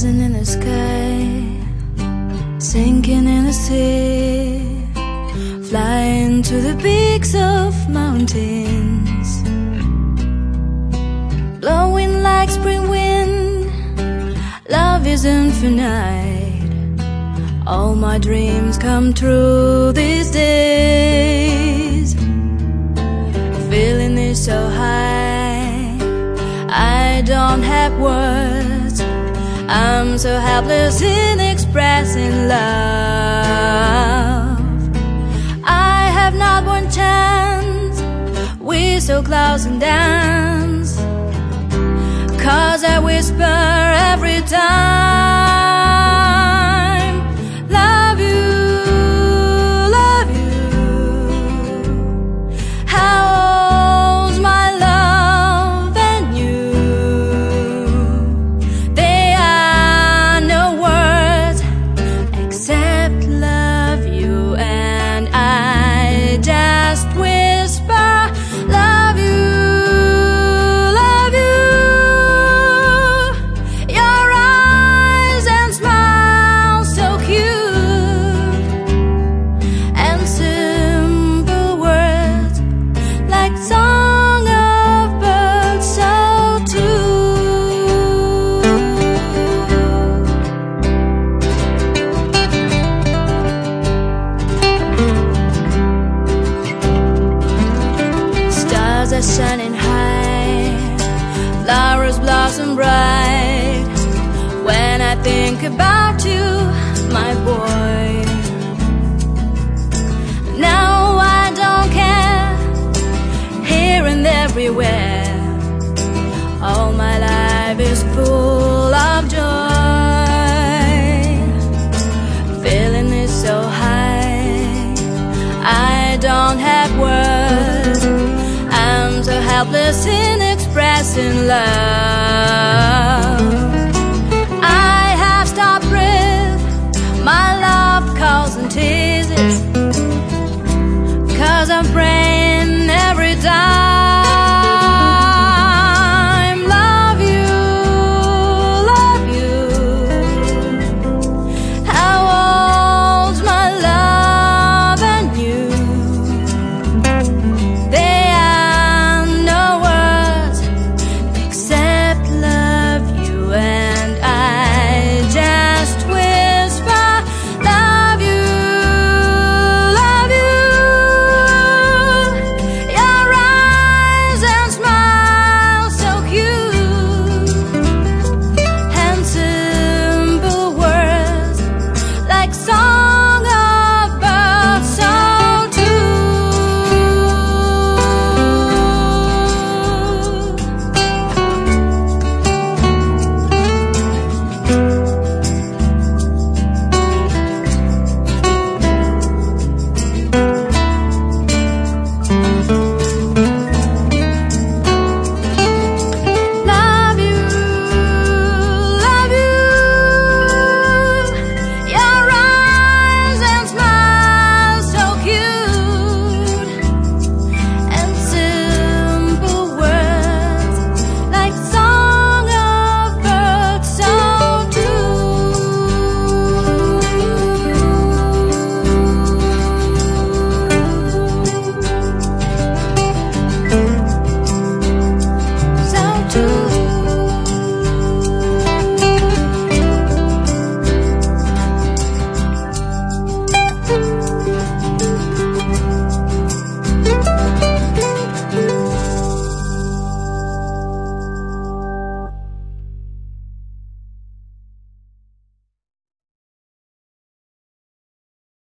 rising in the sky, sinking in the sea, flying to the peaks of mountains, blowing like spring wind. Love is infinite. All my dreams come true these days. Feeling is so high, I don't have words. I'm so helpless in expressing love. I have not one chance. We're so close and dance, 'cause I whisper every time, love you, love you. How's my love and you? They are no words except love you, and I just whisper, love you. Shining high, flowers blossom bright. When I think about you, my boy, now I don't care. Here and everywhere, all my life is full of joy. Feeling is so high, I don't have words. I'm so helpless in expressing love.